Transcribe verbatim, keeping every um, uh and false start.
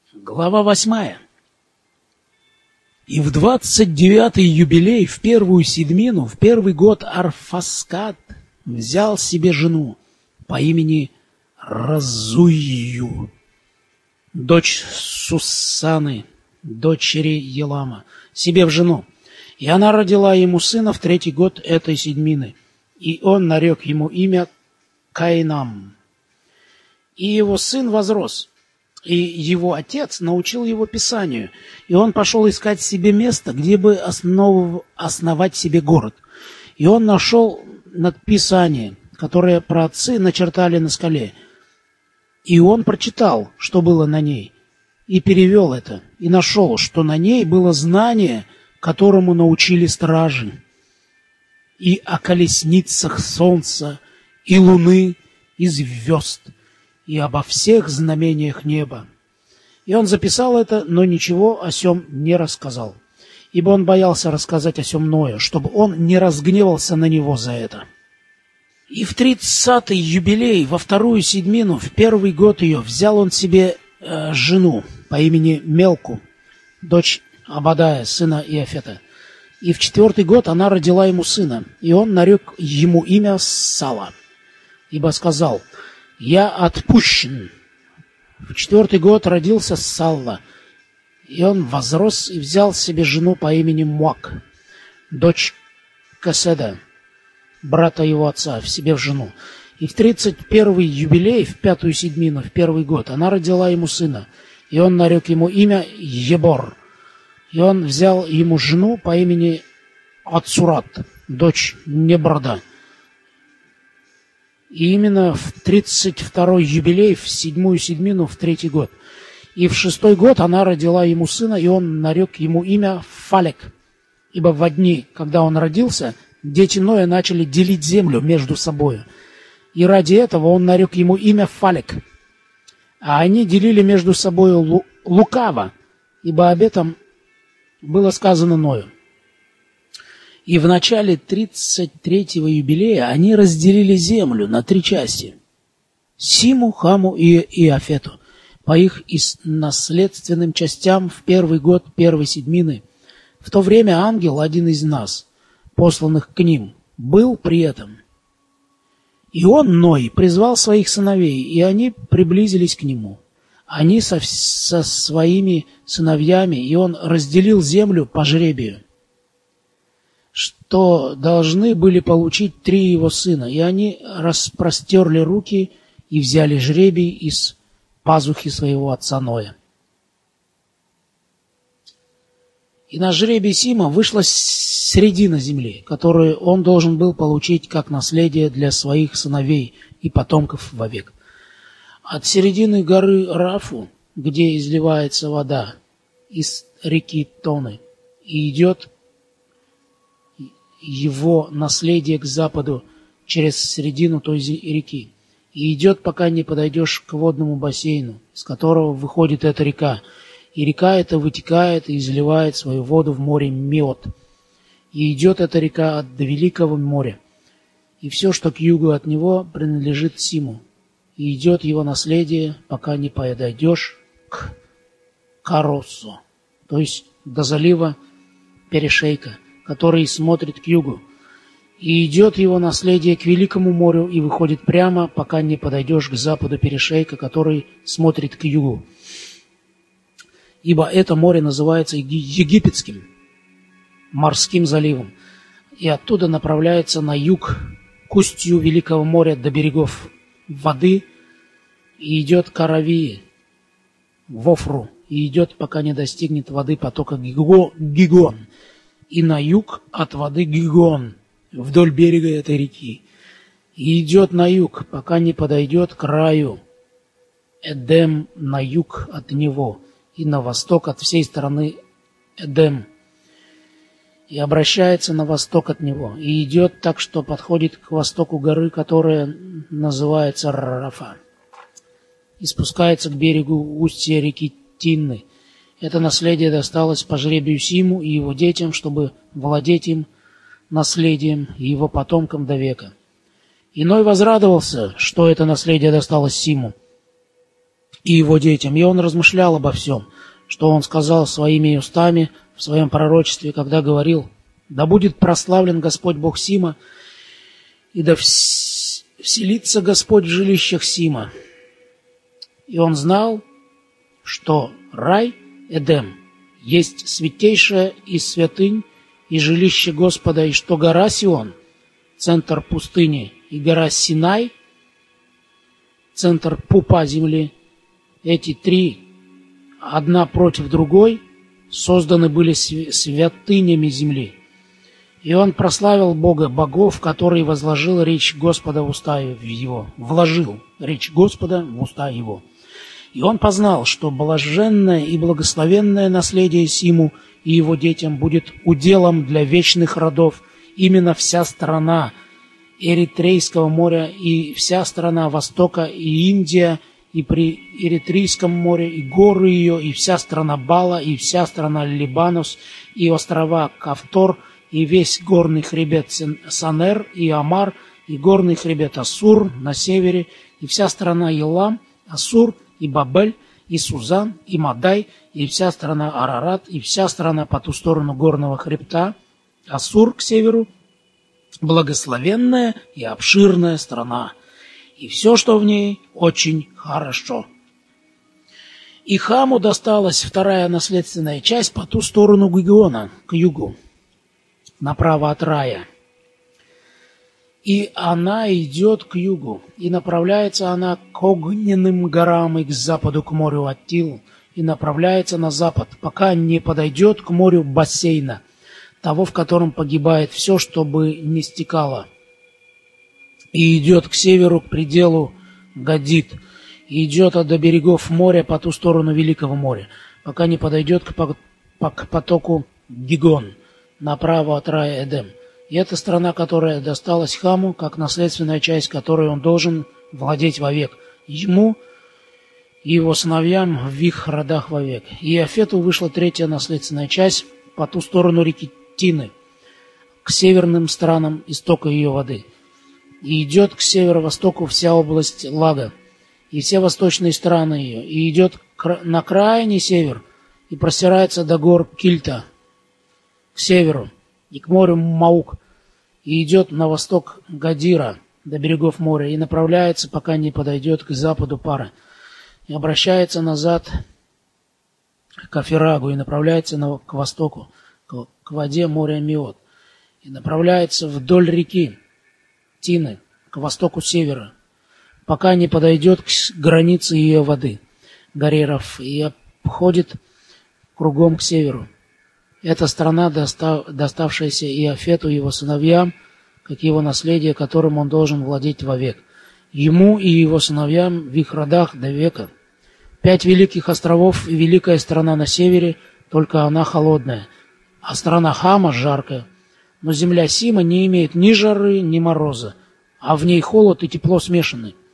Глава восьмая. И в двадцать девятый юбилей, в первую седмину, в первый год Арфаскад взял себе жену по имени Разуйю, дочь Сусаны, дочери Елама, себе в жену. И она родила ему сына в третий год этой седмины, и он нарек ему имя Каинам. И его сын возрос, и его отец научил его писанию, и он пошел искать себе место, где бы основ... основать себе город. И он нашел надписание, которое праотцы начертали на скале. И он прочитал, что было на ней, и перевел это, и нашел, что на ней было знание, которому научили стражи, и о колесницах солнца, и луны, и звезд, и обо всех знамениях неба. И он записал это, но ничего о сем не рассказал, ибо он боялся рассказать о сем Ною, чтобы он не разгневался на него за это. И в тридцатый юбилей, во вторую седмину, в первый год ее, взял он себе э, жену по имени Мелку, дочь Абадая, сына Иофета. И в четвертый год она родила ему сына, и он нарек ему имя Сала, ибо сказал: «Я отпущен». В четвертый год родился Салла, и он возрос и взял себе жену по имени Муак, дочь Кеседа, брата его отца, в себе в жену. И в тридцать первый юбилей, в пятую седмину, в первый год, она родила ему сына, и он нарек ему имя Ебор. И он взял ему жену по имени Ацурат, дочь Неброда. И именно в тридцать второй юбилей, в седьмую седмину, в третий год. И в шестой год она родила ему сына, и он нарек ему имя Фалек. Ибо в дни, когда он родился, дети Ноя начали делить землю между собою. И ради этого он нарек ему имя Фалек. А они делили между собою лу- лукаво, ибо об этом было сказано Ною. И в начале тридцать третьего юбилея они разделили землю на три части: Симу, Хаму и Иофету, по их наследственным частям в первый год первой седмины. В то время ангел, один из нас, посланных к ним, был при этом. И он, Ной, призвал своих сыновей, и они приблизились к нему. Они со, со своими сыновьями, и он разделил землю по жребию, что должны были получить три его сына, и они распростерли руки и взяли жребий из пазухи своего отца Ноя. И на жребий Сима вышла середина земли, которую он должен был получить как наследие для своих сыновей и потомков вовек. От середины горы Рафу, где изливается вода из реки Тоны, и идет его наследие к западу через середину той реки, и идет, пока не подойдешь к водному бассейну, с которого выходит эта река, и река эта вытекает и изливает свою воду в море Миот, и идет эта река от до Великого моря, и все, что к югу от него, принадлежит Симу, и идет его наследие, пока не подойдешь к Каросу, то есть до залива Перешейка, который смотрит к югу. И идет его наследие к Великому морю и выходит прямо, пока не подойдешь к западу Перешейка, который смотрит к югу. Ибо это море называется Египетским морским заливом, и оттуда направляется на юг к устью Великого моря до берегов воды, и идет к Аравии, в Офру, и идет, пока не достигнет воды потока Гигон, и на юг от воды Гигон, вдоль берега этой реки, и идет на юг, пока не подойдет к краю Эдем на юг от него, и на восток от всей стороны Эдем, и обращается на восток от него, и идет так, что подходит к востоку горы, которая называется Рафа, и спускается к берегу устья реки Тинны. Это наследие досталось по жребию Симу и его детям, чтобы владеть им наследием и его потомкам до века. Иной возрадовался, что это наследие досталось Симу, и его детям. И он размышлял обо всем, что он сказал своими устами в своем пророчестве, когда говорил: «Да будет прославлен Господь Бог Сима, и да вселится Господь в жилищах Сима». И он знал, что рай Эдем есть святейшая из святынь и жилище Господа, и что гора Сион, центр пустыни, и гора Синай, центр пупа земли, эти три, одна против другой, созданы были святынями земли. И он прославил Бога богов, который возложил речь Господа в уста его, вложил речь Господа в уста его. И он познал, что блаженное и благословенное наследие Симу и его детям будет уделом для вечных родов именно вся страна Эритрейского моря и вся страна Востока, и Индия, и при Эритрейском море, и горы ее, и вся страна Бала, и вся страна Либанус, и острова Кавтор, и весь горный хребет Санер, и Амар, и горный хребет Ассур на севере, и вся страна Елам, Ассур, и Бабель, и Сузан, и Мадай, и вся страна Арарат, и вся страна по ту сторону горного хребта, Ассур к северу, благословенная и обширная страна, и все, что в ней, очень хорошо. И Хаму досталась вторая наследственная часть по ту сторону Гигиона, к югу, направо от рая. И она идет к югу, и направляется она к огненным горам и к западу к морю Аттил, и направляется на запад, пока не подойдет к морю бассейна, того, в котором погибает все, чтобы не стекало. И идет к северу, к пределу Гадит, и идет до берегов моря по ту сторону Великого моря, пока не подойдет к потоку Гигон, направо от рая Эдем. И это страна, которая досталась Хаму, как наследственная часть, которой он должен владеть вовек, ему и его сыновьям в их родах вовек. И Иафету вышла третья наследственная часть по ту сторону реки Тины, к северным странам истока ее воды. И идет к северо-востоку вся область Лага, и все восточные страны ее, и идет на крайний север, и простирается до гор Кильта, к северу, и к морю Маук, и идет на восток Гадира, до берегов моря, и направляется, пока не подойдет к западу Пара, и обращается назад к Афирагу, и направляется на, к востоку, к, к воде моря Миот, и направляется вдоль реки Тины, к востоку севера, пока не подойдет к границе ее воды, Гареров, и обходит кругом к северу. Это страна, достав, доставшаяся Иафету и его сыновьям, как его наследие, которым он должен владеть вовек. Ему и его сыновьям в их родах до века. Пять великих островов и великая страна на севере, только она холодная, а страна Хама жаркая. Но земля Сима не имеет ни жары, ни мороза, а в ней холод и тепло смешаны.